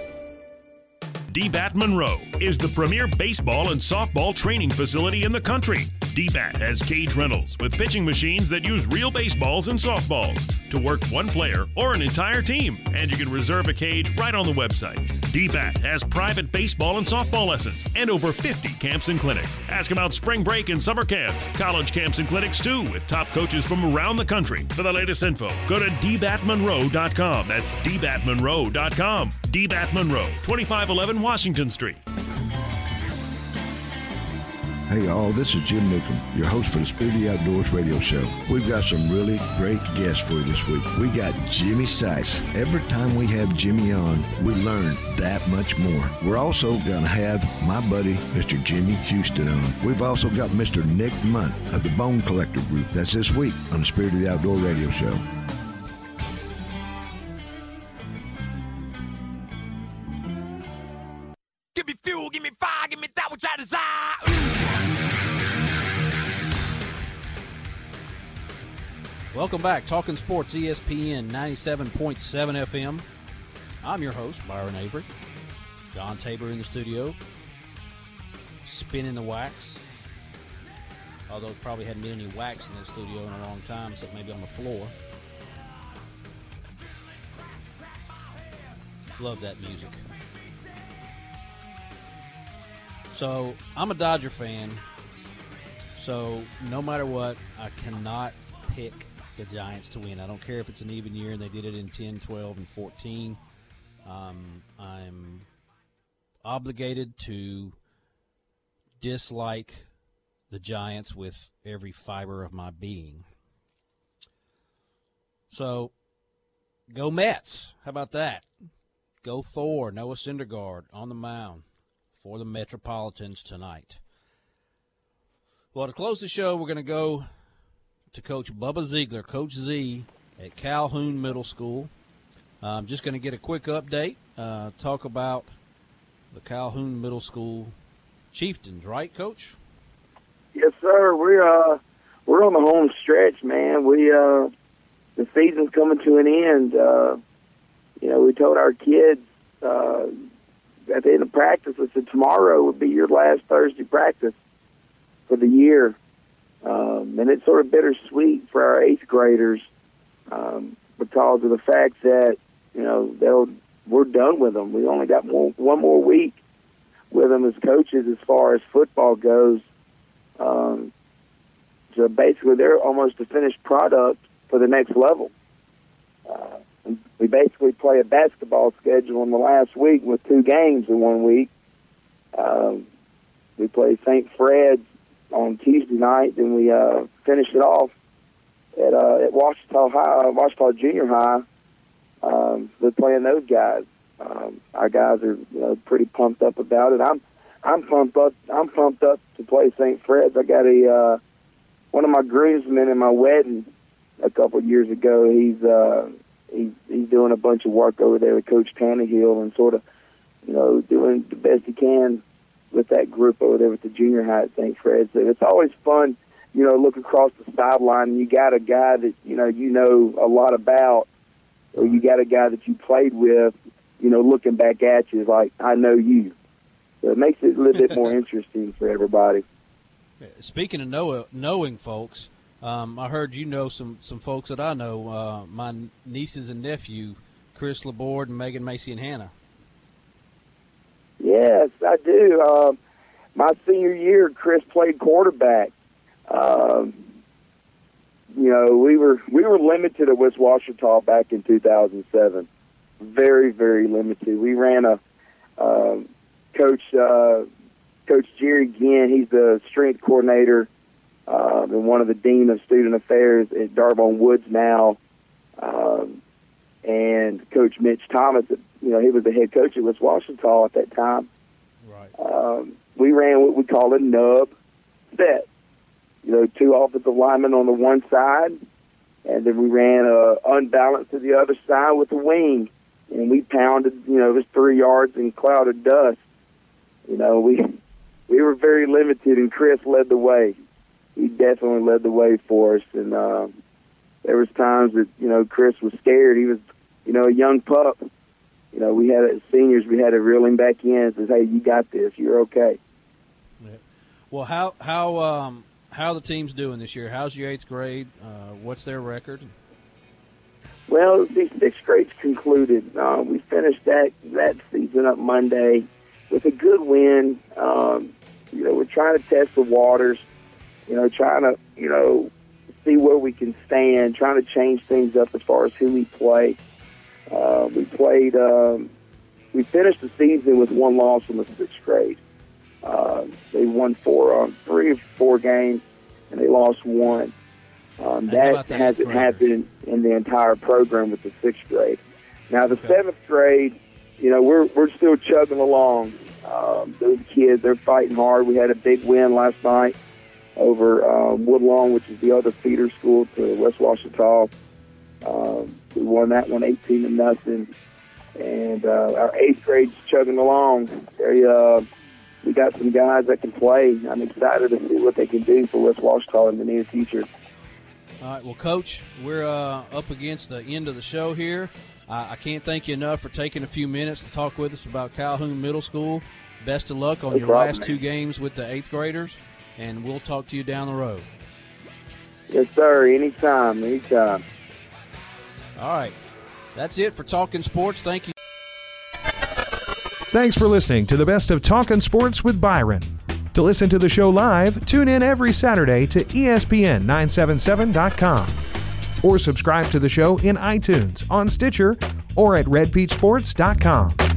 DBAT Monroe is the premier baseball and softball training facility in the country. DBAT has cage rentals with pitching machines that use real baseballs and softballs to work one player or an entire team, and you can reserve a cage right on the website. DBAT has private baseball and softball lessons and over 50 camps and clinics. Ask about spring break and summer camps, college camps and clinics too, with top coaches from around the country. For the latest info, go to dbatmonroe.com. That's dbatmonroe.com. DBAT Monroe, 2511 Washington Street. Hey y'all, this is Jim Newcomb, your host for the Spirit of the Outdoors radio show. We've got some really great guests for you this week. We got Jimmy Sykes. Every time we have Jimmy on, we learn that much more. We're also going to have my buddy, Mr. Jimmy Houston on. We've also got Mr. Nick Munt of the Bone Collector Group. That's this week on the Spirit of the Outdoor radio show. Give me fuel, give me fire, give me that which I desire. Welcome back. Talking Sports, ESPN 97.7 FM. I'm your host, Byron Avery. John Tabor in the studio. Spinning the wax. Although probably hadn't been any wax in the studio in a long time, except maybe on the floor. Love that music. So, I'm a Dodger fan. So, no matter what, I cannot pick the Giants to win. I don't care if it's an even year and they did it in 10, 12, and 14. I'm obligated to dislike the Giants with every fiber of my being. So, go Mets. How about that? Go Thor, Noah Syndergaard on the mound for the Metropolitans tonight. Well, to close the show, we're going to go to Coach Bubba Ziegler, Coach Z, at Calhoun Middle School. I'm just going to get a quick update, talk about the Calhoun Middle School Chieftains, right, Coach? Yes, sir. We're on the home stretch, man. The season's coming to an end. We told our kids at the end of practice, I said tomorrow would be your last Thursday practice for the year. And it's sort of bittersweet for our 8th graders because of the fact that, we're done with them. We only got one more week with them as coaches as far as football goes. So basically they're almost a finished product for the next level. We basically play a basketball schedule in the last week with 2 games in 1 week. We play St. Fred's on Tuesday night, then we finish it off at Washita Junior High. We're playing those guys. Our guys are pretty pumped up about it. I'm pumped up. I'm pumped up to play St. Fred's. I got one of my groomsmen in my wedding a couple of years ago. He's doing a bunch of work over there with Coach Tannehill and sort of, doing the best he can with that group over there with the junior high at St. Fred's. So it's always fun, look across the sideline and you got a guy that, you know a lot about, or you got a guy that you played with, looking back at you like, I know you. So it makes it a little bit more interesting for everybody. Speaking of knowing folks, I heard some folks that I know, my nieces and nephew, Chris Laborde and Megan Macy and Hannah. Yes, I do. My senior year, Chris played quarterback. We were limited at West Washita back in 2007. Very, very limited. We ran a Coach Jerry Ginn. He's the strength coordinator and one of the dean of student affairs at Darbone Woods now. And Coach Mitch Thomas, he was the head coach at West Washita at that time. Right. We ran what we call a nub set. 2 offensive linemen on the one side, and then we ran unbalanced to the other side with a wing. And we pounded, it was 3 yards in cloud of dust. We were very limited, and Chris led the way. He definitely led the way for us. And there was times that, Chris was scared. He was, a young pup. We had as seniors, we had to reel him back in and say, hey, you got this. You're okay. Yeah. Well, how the team's doing this year? How's your 8th grade? What's their record? Well, the 6th grade's concluded. We finished that season up Monday with a good win. We're trying to test the waters, trying to, see where we can stand, trying to change things up as far as who we play. We finished the season with 1 loss in the 6th grade. They won 3 or 4 games, and they lost 1. That hasn't happened in the entire program with the 6th grade. Now, the 7th grade, we're still chugging along. Those kids, they're fighting hard. We had a big win last night over Woodlawn, which is the other feeder school to West Washita. We won that one 18-0. And our 8th grade's chugging along. We got some guys that can play. I'm excited to see what they can do for West Washita in the near future. All right, well, Coach, we're up against the end of the show here. I can't thank you enough for taking a few minutes to talk with us about Calhoun Middle School. Best of luck on your last 2 games with the 8th graders, and we'll talk to you down the road. Yes, sir. Anytime. All right. That's it for Talking Sports. Thank you. Thanks for listening to the best of Talkin' Sports with Byron. To listen to the show live, tune in every Saturday to ESPN977.com or subscribe to the show in iTunes, on Stitcher, or at redpeachsports.com.